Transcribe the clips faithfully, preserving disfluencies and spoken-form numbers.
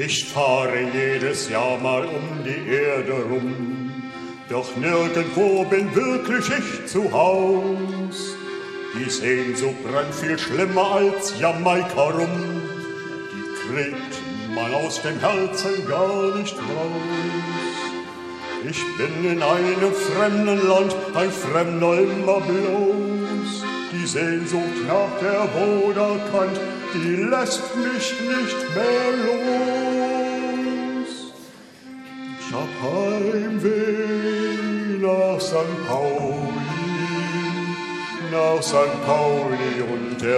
Ich fahre jedes Jahr mal um die Erde rum, doch nirgendwo bin wirklich ich zu Haus. Die Sehnsucht brennt viel schlimmer als Jamaika rum, die kriegt man aus dem Herzen gar nicht raus. Ich bin in einem fremden Land, ein Fremder immer bloß. Die Sehnsucht nach der Bruderkant, die lässt mich nicht mehr los. Ich hab Heimweh nach Sankt Pauli, nach Sankt Pauli und der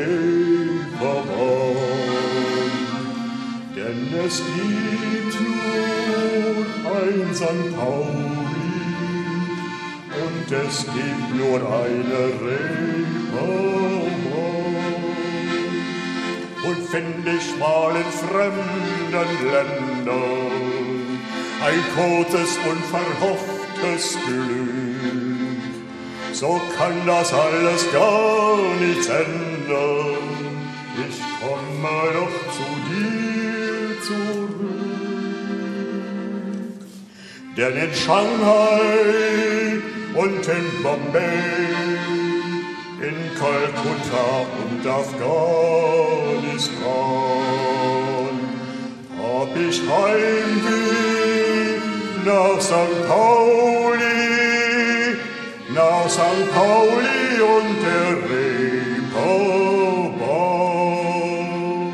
Reeperbahn. Denn es gibt nur ein Sankt Pauli und es gibt nur eine Reeperbahn. Und find ich mal in fremden Ländern ein kurzes, unverhofftes Glück, so kann das alles gar nichts ändern. Ich komme doch zu dir zurück. Denn in Shanghai und in Bombay, in Kalkutta und Afghanistan hab ich Heimweh nach Sankt Pauli, nach Sankt Pauli und der Reeperbahn.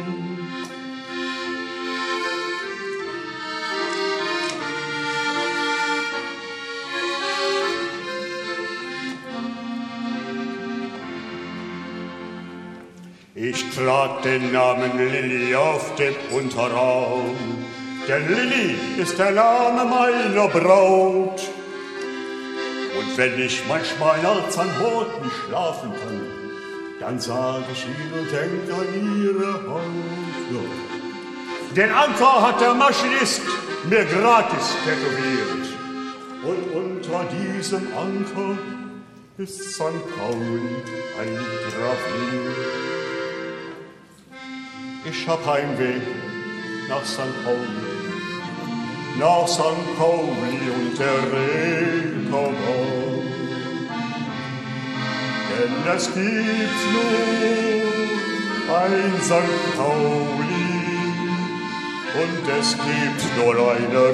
Ich trag den Namen Lilli auf dem Unterarm, denn Lilli ist der Name meiner Braut. Und wenn ich manchmal nachts an Booten schlafen kann, dann sag ich ihnen und denk an ihre Haut. Den Anker hat der Maschinist mir gratis tätowiert. Und unter diesem Anker ist Sankt Pauli eingraviert. Ich hab Heimweh nach Sankt Pauli, nach Sankt Pauli und der Reeperbahn. Denn es gibt nur ein Sankt Pauli und es gibt nur eine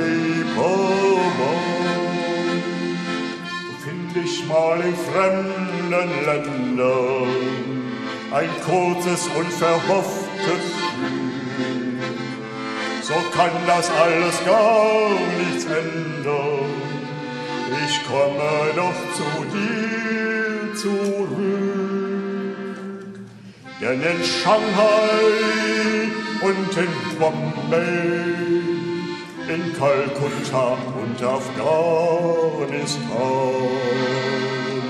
Reeperbahn. Find ich mal in fremden Ländern ein kurzes, unverhofftes Glück, so kann das alles gar nichts ändern. Ich komme doch zu dir zurück. Denn in Shanghai und in Bombay, in Kalkutta und Afghanistan,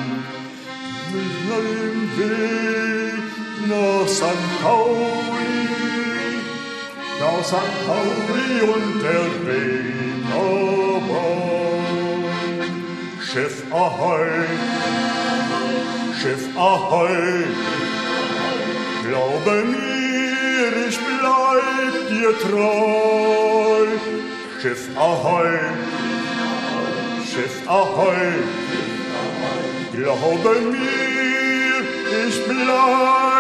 Weg nach Sankt Pauli, nach Sankt Pauli und der Reeperbahn. Schiff ahoi, Schiff ahoi, glaube mir, ich bleib dir treu. Schiff ahoi, Schiff ahoi, glaube mir, ich bleib